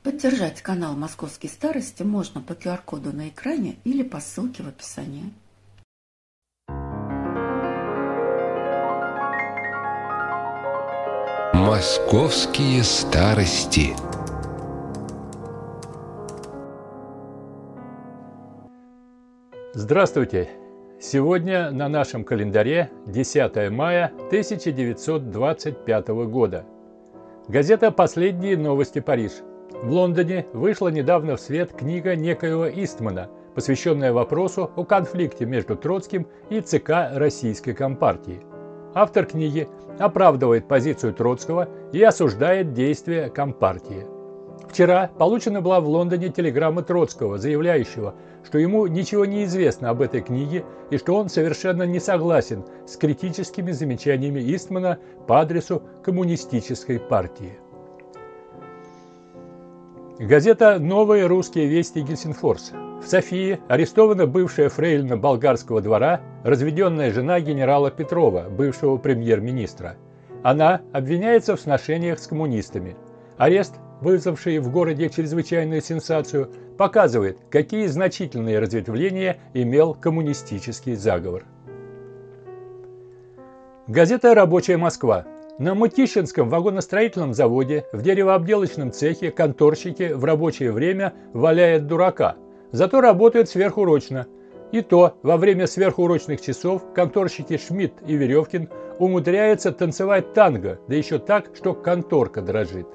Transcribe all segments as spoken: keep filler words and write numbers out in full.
Поддержать канал «Московские старости» можно по ку ар коду на экране или по ссылке в описании. Московские старости. Здравствуйте! Сегодня на нашем календаре десятое мая тысяча девятьсот двадцать пятого года. Газета «Последние новости. Париж». В Лондоне вышла недавно в свет книга некоего Истмана, посвященная вопросу о конфликте между Троцким и ЦК Российской Компартии. Автор книги оправдывает позицию Троцкого и осуждает действия Компартии. Вчера получена была в Лондоне телеграмма Троцкого, заявляющего, что ему ничего не известно об этой книге и что он совершенно не согласен с критическими замечаниями Истмана по адресу Коммунистической партии. Газета «Новые русские вести Гельсинфорс». В Софии арестована бывшая фрейлина болгарского двора, разведенная жена генерала Петрова, бывшего премьер-министра. Она обвиняется в сношениях с коммунистами. Арест, вызвавший в городе чрезвычайную сенсацию, показывает, какие значительные разветвления имел коммунистический заговор. Газета «Рабочая Москва». На Мытищинском вагоностроительном заводе в деревообделочном цехе конторщики в рабочее время валяют дурака, зато работают сверхурочно. И то во время сверхурочных часов конторщики Шмидт и Веревкин умудряются танцевать танго, да еще так, что конторка дрожит.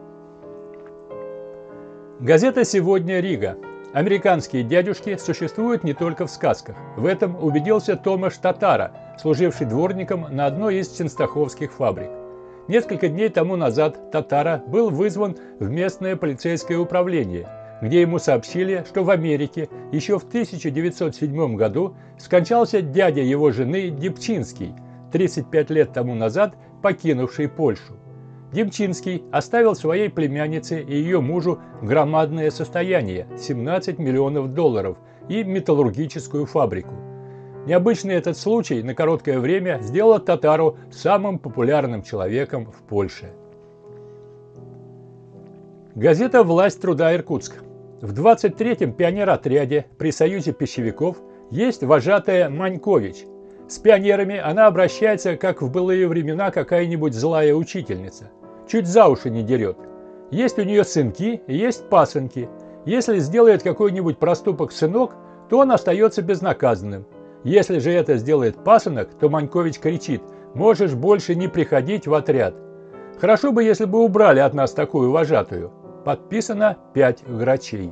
Газета «Сегодня. Рига». Американские дядюшки существуют не только в сказках. В этом убедился Томаш Татара, служивший дворником на одной из ченстаховских фабрик. Несколько дней тому назад Татара был вызван в местное полицейское управление, где ему сообщили, что в Америке еще в тысяча девятьсот седьмом году скончался дядя его жены Дебчинский, тридцать пять лет тому назад покинувший Польшу. Демчинский оставил своей племяннице и ее мужу громадное состояние – семнадцать миллионов долларов и металлургическую фабрику. Необычный этот случай на короткое время сделал Татару самым популярным человеком в Польше. Газета «Власть труда. Иркутск». В двадцать третьем пионеротряде при Союзе пищевиков есть вожатая Манькович. С пионерами она обращается, как в былые времена какая-нибудь злая учительница. Чуть за уши не дерет. Есть у нее сынки, есть пасынки. Если сделает какой-нибудь проступок сынок, то он остается безнаказанным. Если же это сделает пасынок, то Манькович кричит: «Можешь больше не приходить в отряд». Хорошо бы, если бы убрали от нас такую вожатую. Подписано пять грачей.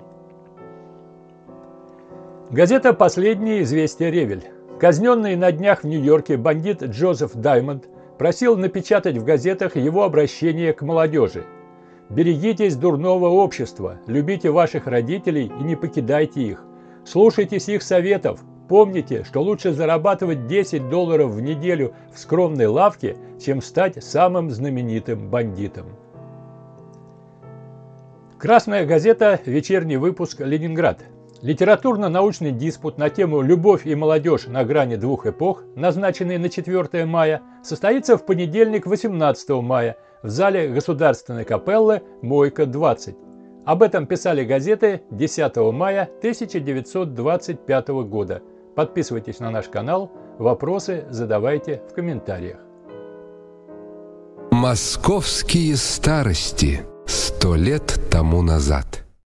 Газета «Последние известия. Ревель». Казненный на днях в Нью-Йорке бандит Джозеф Даймонд просил напечатать в газетах его обращение к молодежи. «Берегитесь дурного общества, любите ваших родителей и не покидайте их. Слушайтесь их советов. Помните, что лучше зарабатывать десять долларов в неделю в скромной лавке, чем стать самым знаменитым бандитом». Красная газета, вечерний выпуск «Ленинград». Литературно-научный диспут на тему «Любовь и молодежь на грани двух эпох», назначенный на четвёртое мая, состоится в понедельник, восемнадцатого мая, в зале Государственной капеллы Мойка двадцать. Об этом писали газеты десятого мая тысяча девятьсот двадцать пятого года. Подписывайтесь на наш канал, вопросы задавайте в комментариях. Московские старости. Сто лет тому назад.